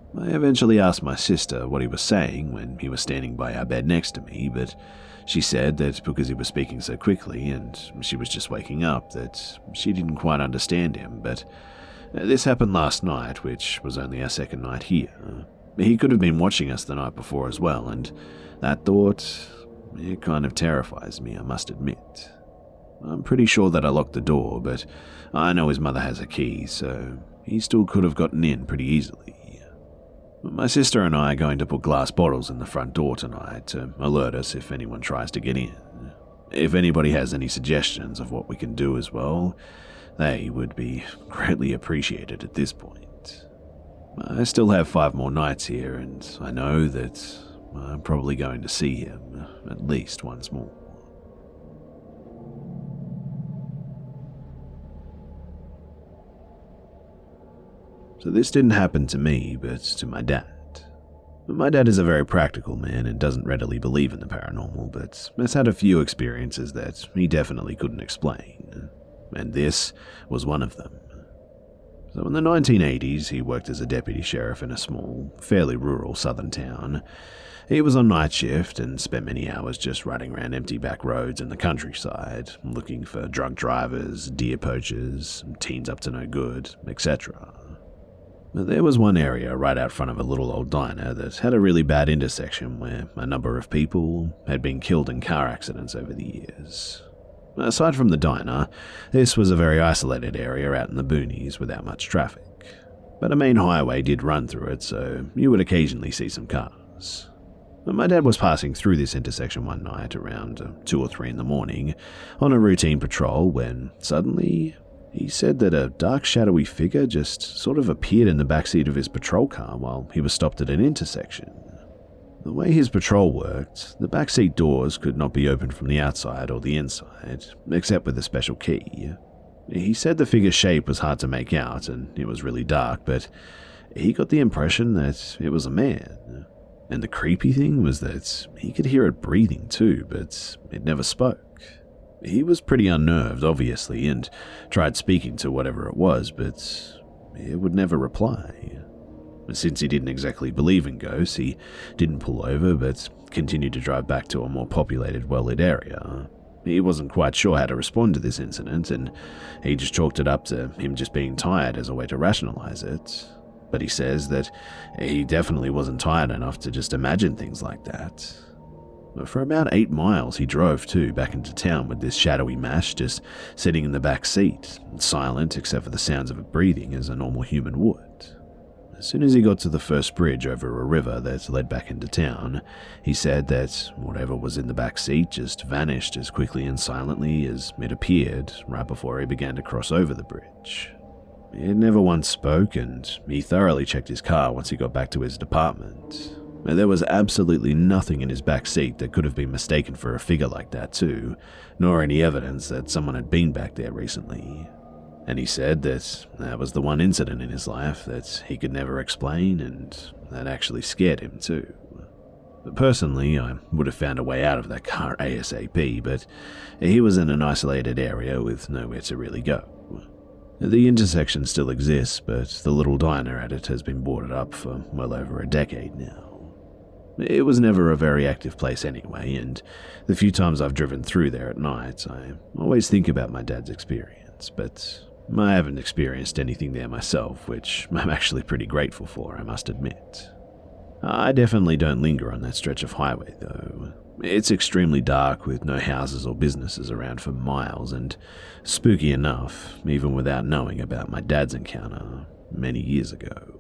I eventually asked my sister what he was saying when he was standing by our bed next to me, but she said that because he was speaking so quickly and she was just waking up, that she didn't quite understand him. But this happened last night, which was only our second night here. He could have been watching us the night before as well, and that thought, it kind of terrifies me, I must admit. I'm pretty sure that I locked the door, but I know his mother has a key, so he still could have gotten in pretty easily. My sister and I are going to put glass bottles in the front door tonight to alert us if anyone tries to get in. If anybody has any suggestions of what we can do as well, they would be greatly appreciated at this point. I still have five more nights here, and I know that I'm probably going to see him at least once more. So this didn't happen to me, but to my dad. My dad is a very practical man and doesn't readily believe in the paranormal, but has had a few experiences that he definitely couldn't explain, and this was one of them. So in the nineteen eighties, he worked as a deputy sheriff in a small, fairly rural southern town. He was on night shift and spent many hours just riding around empty back roads in the countryside, looking for drunk drivers, deer poachers, teens up to no good, et cetera. But there was one area right out front of a little old diner that had a really bad intersection where a number of people had been killed in car accidents over the years. Aside from the diner, this was a very isolated area out in the boonies without much traffic. But a main highway did run through it, so you would occasionally see some cars. My dad was passing through this intersection one night around two or three in the morning on a routine patrol when suddenly he said that a dark, shadowy figure just sort of appeared in the backseat of his patrol car while he was stopped at an intersection. The way his patrol worked, the backseat doors could not be opened from the outside or the inside, except with a special key. He said the figure's shape was hard to make out and it was really dark, but he got the impression that it was a man. And the creepy thing was that he could hear it breathing too, but it never spoke. He was pretty unnerved, obviously, and tried speaking to whatever it was, but it would never reply. Since he didn't exactly believe in ghosts, he didn't pull over, but continued to drive back to a more populated, well-lit area. He wasn't quite sure how to respond to this incident, and he just chalked it up to him just being tired as a way to rationalize it. But he says that he definitely wasn't tired enough to just imagine things like that. For about eight miles he drove too back into town with this shadowy mash just sitting in the back seat, silent except for the sounds of it breathing as a normal human would. As soon as he got to the first bridge over a river that led back into town, he said that whatever was in the back seat just vanished as quickly and silently as it appeared right before he began to cross over the bridge. It never once spoke, and he thoroughly checked his car once he got back to his department. There was absolutely nothing in his back seat that could have been mistaken for a figure like that too, nor any evidence that someone had been back there recently. And he said that that was the one incident in his life that he could never explain, and that actually scared him too. But personally, I would have found a way out of that car ASAP, but he was in an isolated area with nowhere to really go. The intersection still exists, but the little diner at it has been boarded up for well over a decade now. It was never a very active place anyway, and the few times I've driven through there at night, I always think about my dad's experience, but I haven't experienced anything there myself, which I'm actually pretty grateful for, I must admit. I definitely don't linger on that stretch of highway, though. It's extremely dark with no houses or businesses around for miles, and spooky enough, even without knowing about my dad's encounter many years ago.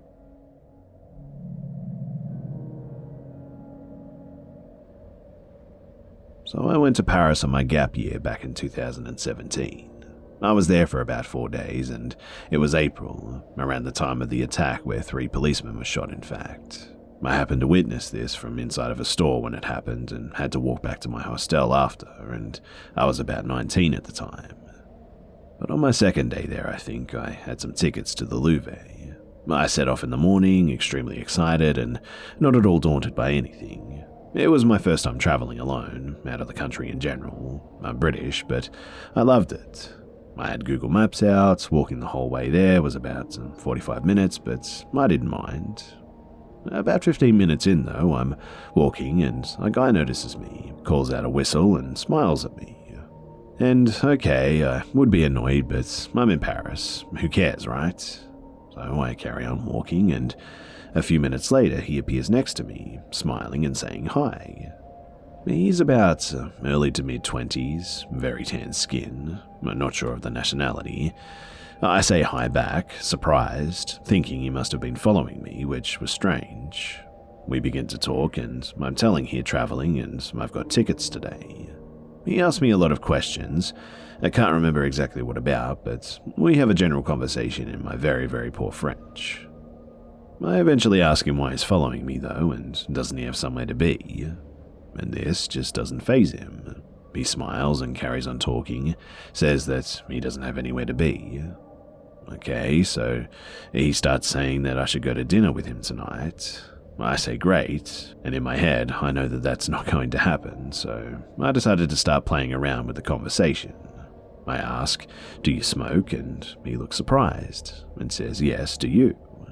So I went to Paris on my gap year back in two thousand seventeen. I was there for about four days, and it was April, around the time of the attack where three policemen were shot, in fact. I happened to witness this from inside of a store when it happened and had to walk back to my hostel after, and I was about nineteen at the time. But on my second day there, I think, I had some tickets to the Louvre. I set off in the morning, extremely excited and not at all daunted by anything. It was my first time traveling alone, out of the country in general. I'm British, but I loved it. I had Google Maps out. Walking the whole way there was about forty-five minutes, but I didn't mind. About fifteen minutes in, though, I'm walking and a guy notices me, calls out a whistle and smiles at me. And, okay, I would be annoyed, but I'm in Paris. Who cares, right? So I carry on walking, and a few minutes later he appears next to me, smiling and saying hi. He's about early to mid-twenties, very tan skin, not sure of the nationality. I say hi back, surprised, thinking he must have been following me, which was strange. We begin to talk, and I'm telling he's travelling and I've got tickets today. He asked me a lot of questions. I can't remember exactly what about, but we have a general conversation in my very, very poor French. I eventually ask him why he's following me, though, and doesn't he have somewhere to be? And this just doesn't faze him. He smiles and carries on talking, says that he doesn't have anywhere to be. Okay, so he starts saying that I should go to dinner with him tonight. I say great, and in my head I know that that's not going to happen, so I decided to start playing around with the conversation. I ask, do you smoke? And he looks surprised and says, yes, do you?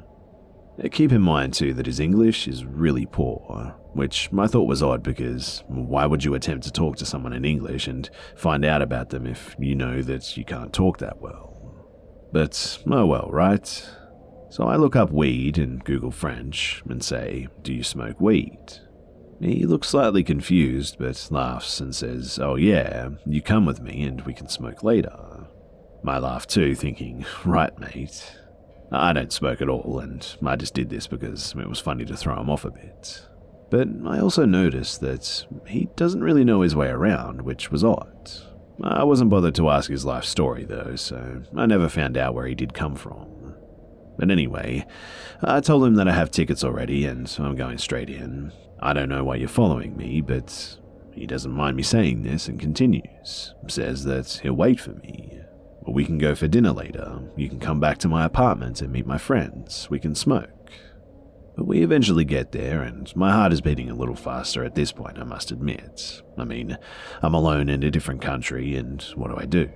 Keep in mind too that his English is really poor, which I thought was odd because why would you attempt to talk to someone in English and find out about them if you know that you can't talk that well? But oh well, right? So I look up weed in Google French and say, do you smoke weed? He looks slightly confused but laughs and says, oh yeah, you come with me and we can smoke later. I laugh too, thinking, right mate. I don't smoke at all and I just did this because it was funny to throw him off a bit. But I also noticed that he doesn't really know his way around, which was odd. I wasn't bothered to ask his life story though, so I never found out where he did come from. But anyway, I told him that I have tickets already and I'm going straight in. I don't know why you're following me, but he doesn't mind me saying this and continues. Says that he'll wait for me. We can go for dinner later. You can come back to my apartment and meet my friends. We can smoke. But we eventually get there and my heart is beating a little faster at this point, I must admit. I mean, I'm alone in a different country and what do I do?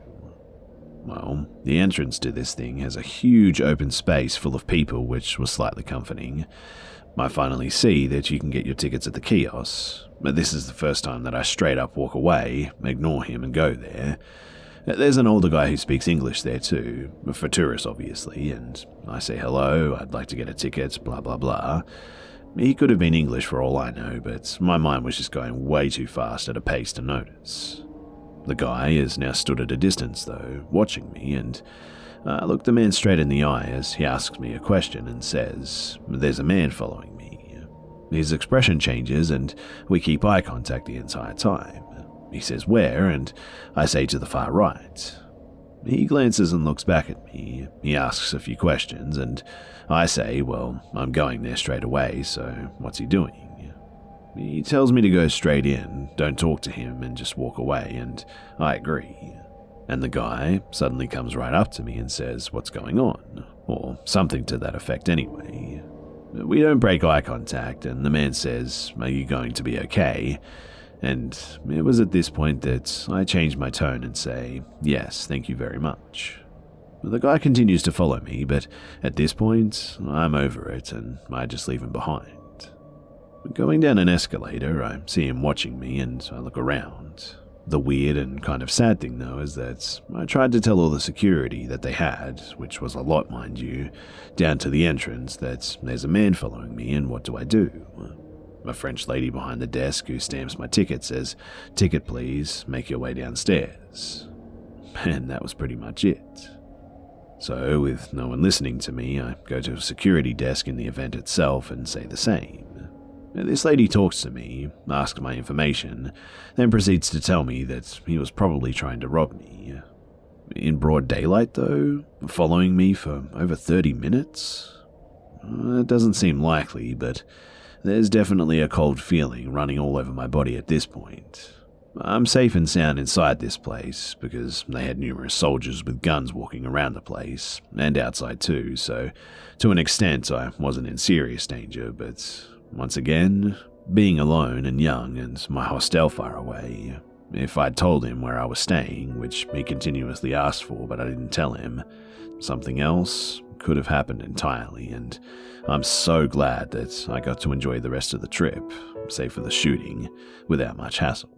Well, the entrance to this thing has a huge open space full of people, which was slightly comforting. I finally see that you can get your tickets at the kiosk, but this is the first time that I straight up walk away, ignore him and go there. There's an older guy who speaks English there too, for tourists obviously, and I say hello, I'd like to get a ticket, blah blah blah. He could have been English for all I know, but my mind was just going way too fast at a pace to notice. The guy is now stood at a distance, though, watching me, and I look the man straight in the eye as he asks me a question and says, there's a man following me. His expression changes, and we keep eye contact the entire time. He says where, and I say to the far right. He glances and looks back at me. He asks a few questions, and I say, well, I'm going there straight away, so what's he doing? He tells me to go straight in, don't talk to him, and just walk away, and I agree. And the guy suddenly comes right up to me and says, what's going on? Or something to that effect anyway. We don't break eye contact, and the man says, are you going to be okay? And it was at this point that I changed my tone and say, yes, thank you very much. The guy continues to follow me, but at this point, I'm over it, and I just leave him behind. Going down an escalator, I see him watching me and I look around. The weird and kind of sad thing though is that I tried to tell all the security that they had, which was a lot mind you, down to the entrance that there's a man following me and what do I do? A French lady behind the desk who stamps my ticket says, ticket please, make your way downstairs. And that was pretty much it. So with no one listening to me, I go to a security desk in the event itself and say the same. This lady talks to me, asks my information, then proceeds to tell me that he was probably trying to rob me. In broad daylight, though, following me for over thirty minutes? It doesn't seem likely, but there's definitely a cold feeling running all over my body at this point. I'm safe and sound inside this place, because they had numerous soldiers with guns walking around the place, and outside too, so to an extent I wasn't in serious danger, but once again, being alone and young and my hostel far away, If I'd told him where I was staying, which he continuously asked for but I didn't tell him, something else could have happened entirely, and I'm so glad that I got to enjoy the rest of the trip, save for the shooting, without much hassle.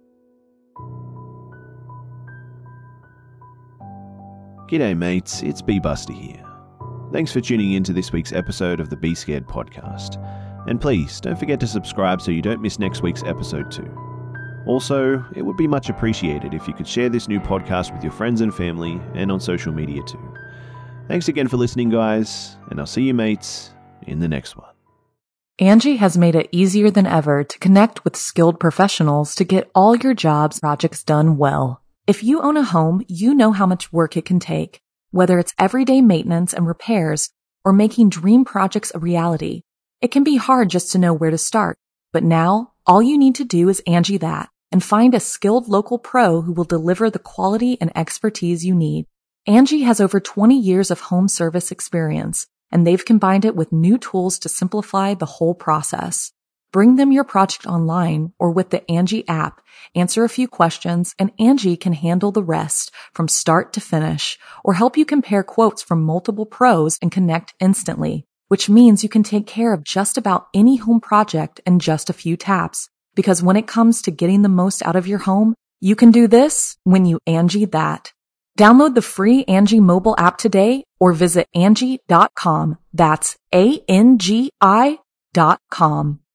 G'day mates, it's B Buster here. Thanks for tuning in to this week's episode of the Be Scared podcast. And please, don't forget to subscribe so you don't miss next week's episode too. Also, it would be much appreciated if you could share this new podcast with your friends and family and on social media too. Thanks again for listening, guys, and I'll see you mates in the next one. Angie has made it easier than ever to connect with skilled professionals to get all your jobs projects done well. If you own a home, you know how much work it can take, whether it's everyday maintenance and repairs or making dream projects a reality. It can be hard just to know where to start, but now all you need to do is Angie that and find a skilled local pro who will deliver the quality and expertise you need. Angie has over twenty years of home service experience, and they've combined it with new tools to simplify the whole process. Bring them your project online or with the Angie app, answer a few questions, and Angie can handle the rest from start to finish, or help you compare quotes from multiple pros and connect instantly, which means you can take care of just about any home project in just a few taps. Because when it comes to getting the most out of your home, you can do this when you Angie that. Download the free Angie mobile app today or visit Angie dot com. That's A N G I dot com.